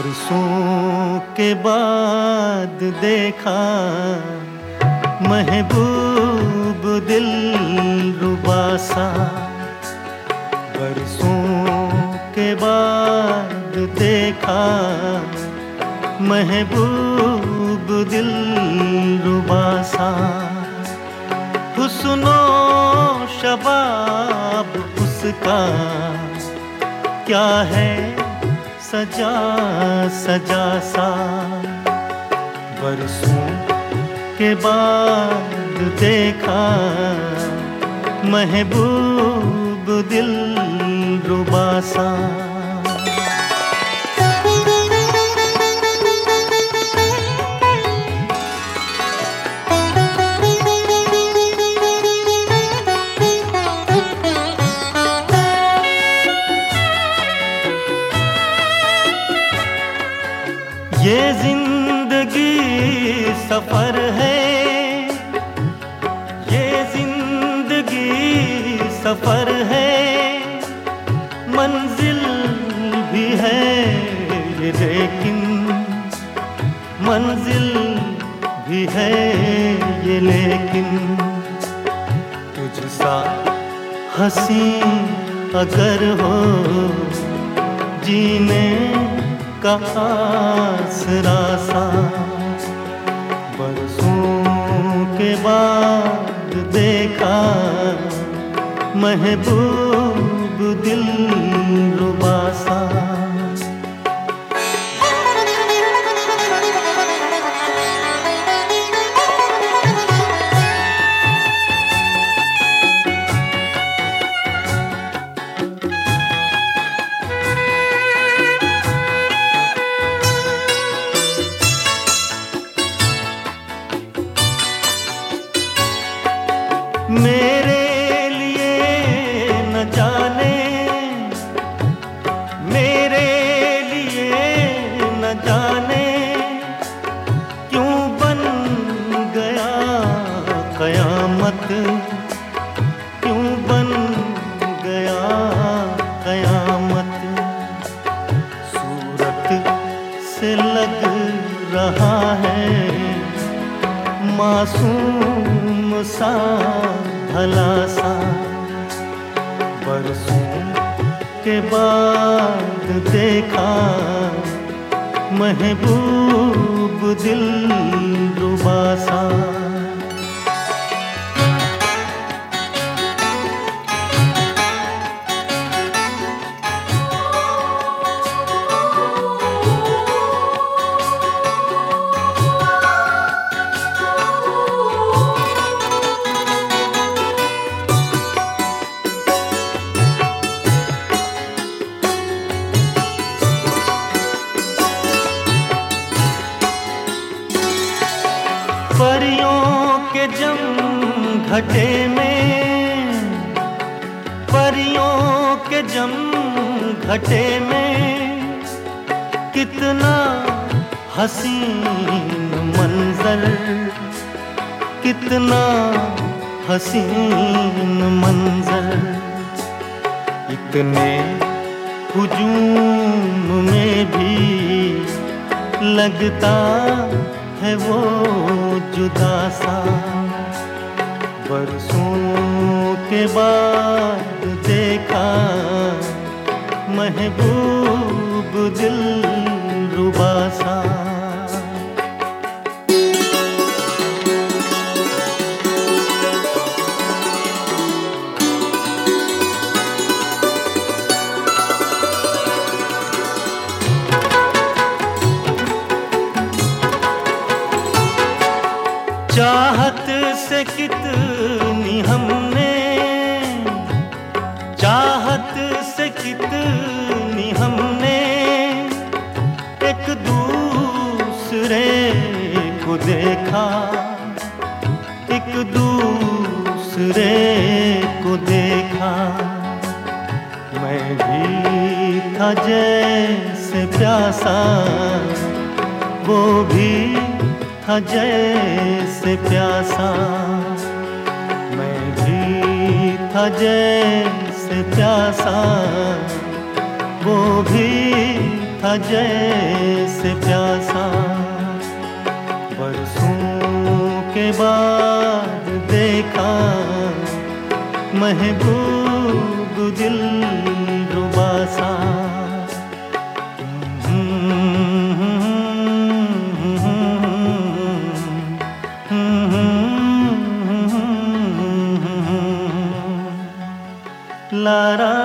बरसों के बाद देखा महबूब दिलरुबा सा। बरसों के बाद देखा महबूब दिलरुबा सा। हुस्नो शबाब उसका क्या है सजा सजा सा। बरसों के बाद देखा महबूब दिलरुबा सा। ये जिंदगी सफर है, ये जिंदगी सफर है। मंजिल भी है ये लेकिन, मंजिल भी है ये लेकिन। तुझसा हंसी अगर हो जीने का आसरा सा। बरसों के बाद देखा महबूब दिलरुबा सा। मेरे लिए न जाने, मेरे लिए न जाने क्यों बन गया कयामत, क्यों बन गया कयामत। सूरत से लग रहा है मासूम सा भला सा। बरसों के बाद देखा महबूब दिलरुबा सा। परियों के जम घटे में, परियों के जम घटे में कितना हसीन मंजर, कितना हसीन मंजर। इतने हुजूम में भी लगता है वो जुदा सा। बरसों के बाद देखा महबूब दिलरुबा सा। चाहत से कितनी हमने, चाहत से कितनी हमने एक दूसरे को देखा, एक दूसरे को देखा। मैं भी था जैसे प्यासा, वो भी था जैसे प्यासा। मैं भी था जैसे प्यासा, वो भी था जैसे प्यासा। बरसों के बाद देखा महबूब दिल रुबा सा। ला रा